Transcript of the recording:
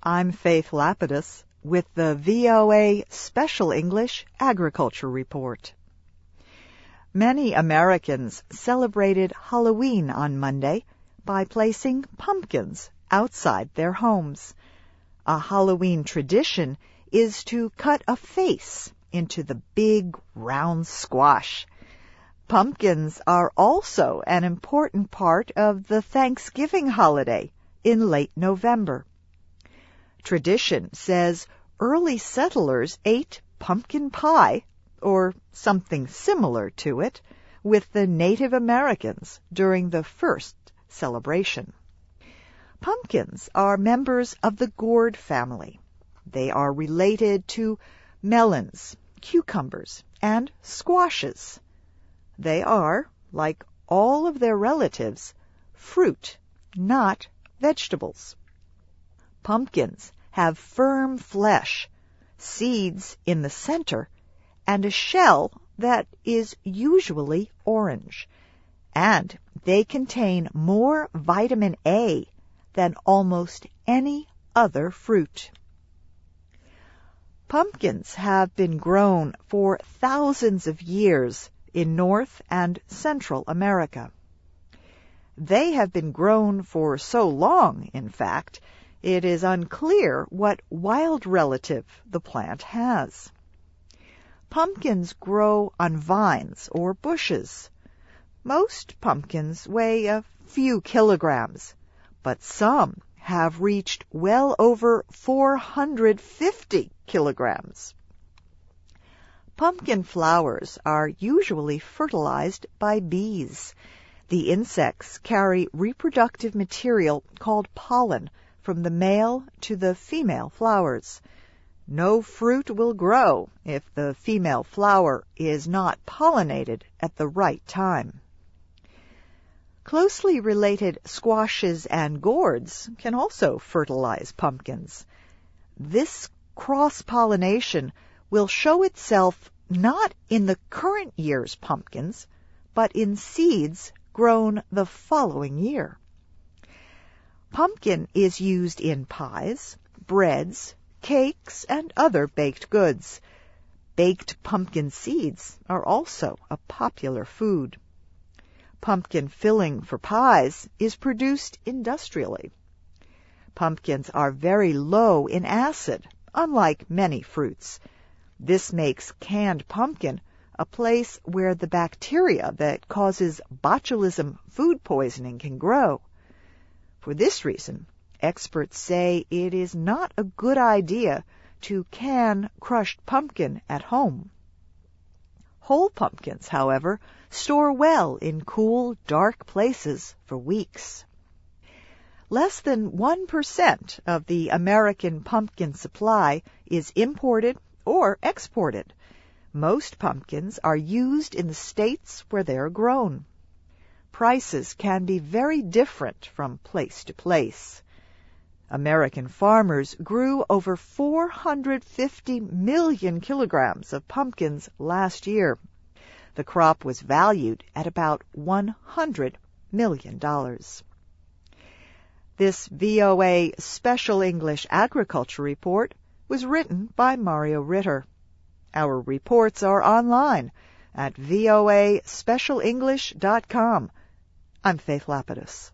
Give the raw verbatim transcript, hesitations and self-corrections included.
I'm Faith Lapidus with the V O A Special English Agriculture Report. Many Americans celebrated Halloween on Monday by placing pumpkins outside their homes. A Halloween tradition is to cut a face into the big round squash. Pumpkins are also an important part of the Thanksgiving holiday in late November. Tradition says early settlers ate pumpkin pie, or something similar to it, with the Native Americans during the first celebration. Pumpkins are members of the gourd family. They are related to melons, cucumbers, and squashes. They are, like all of their relatives, fruit, not vegetables. Pumpkins have firm flesh, seeds in the center, and a shell that is usually orange. And they contain more vitamin A than almost any other fruit. Pumpkins have been grown for thousands of years in North and Central America. They have been grown for so long, in fact, it is unclear what wild relative the plant has. Pumpkins grow on vines or bushes. Most pumpkins weigh a few kilograms, but some have reached well over four hundred fifty kilograms. Pumpkin flowers are usually fertilized by bees. The insects carry reproductive material called pollen from the male to the female flowers. No fruit will grow if the female flower is not pollinated at the right time. Closely related squashes and gourds can also fertilize pumpkins. This cross-pollination will show itself not in the current year's pumpkins, but in seeds grown the following year. Pumpkin is used in pies, breads, cakes, and other baked goods. Baked pumpkin seeds are also a popular food. Pumpkin filling for pies is produced industrially. Pumpkins are very low in acid, unlike many fruits. This makes canned pumpkin a place where the bacteria that causes botulism food poisoning can grow. For this reason, experts say it is not a good idea to can crushed pumpkin at home. Whole pumpkins, however, store well in cool, dark places for weeks. Less than one percent of the American pumpkin supply is imported or exported. Most pumpkins are used in the states where they are grown. Prices can be very different from place to place. American farmers grew over four hundred fifty million kilograms of pumpkins last year. The crop was valued at about one hundred million dollars. This V O A Special English Agriculture Report was written by Mario Ritter. Our reports are online at voa special english dot com. I'm Faith Lapidus.